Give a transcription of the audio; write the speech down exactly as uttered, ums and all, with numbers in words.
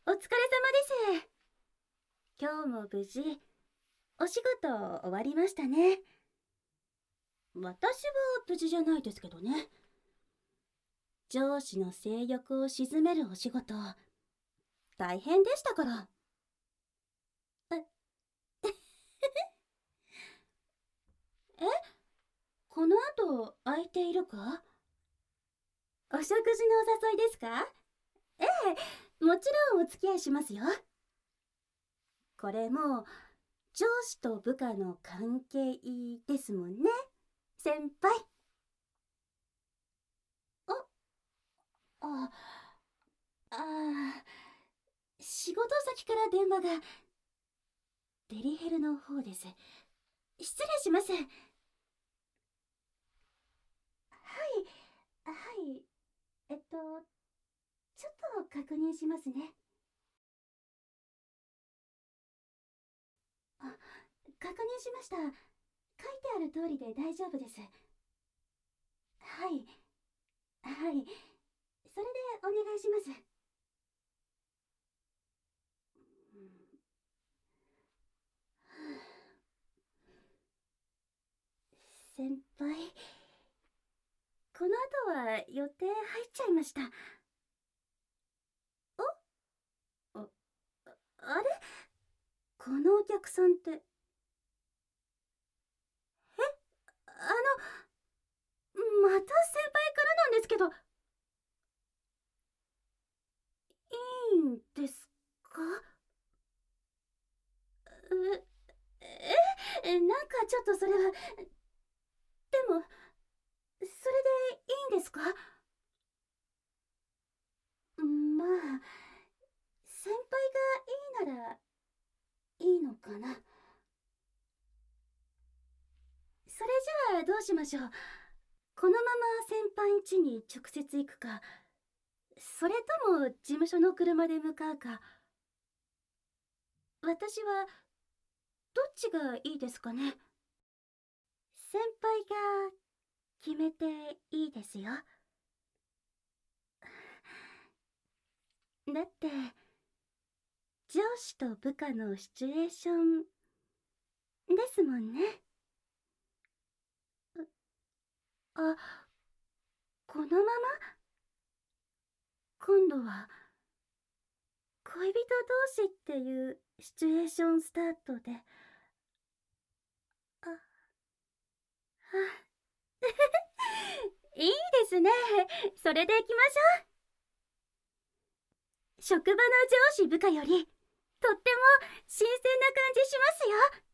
お疲れ様です。今日も無事、お仕事終わりましたね。私は無事じゃないですけどね。上司の性欲を鎮めるお仕事、大変でしたから。え、えこの後空いているか？お食事のお誘いですか？ええ、もちろんお付き合いしますよ。これも上司と部下の関係ですもんね、先輩。あ、あ、あ、仕事先から電話が。デリヘルの方です。失礼します。はい、はい。えっと、ちょっと確認しますね。あ、確認しました。書いてある通りで大丈夫です。はい、はい。それでお願いします。うん、先輩、この後は予定入っちゃいました。お、あ、あれ、このお客さんって。え、あの、また先輩からなんですけど。いいんですか？え、え、なんかちょっとそれは。でも、それでいいんですか？まあ、先輩がいいならいいのかな。それじゃあどうしましょう。このまま先輩ん家に直接行くか、それとも事務所の車で向かうか。私はどっちがいいですかね。先輩が決めていいですよ。だって上司と部下のシチュエーションですもんね。あ、このまま今度は恋人同士っていうシチュエーションスタートで。あ、あいいですね。それで行きましょう。職場の上司部下よりとっても新鮮な感じしますよ。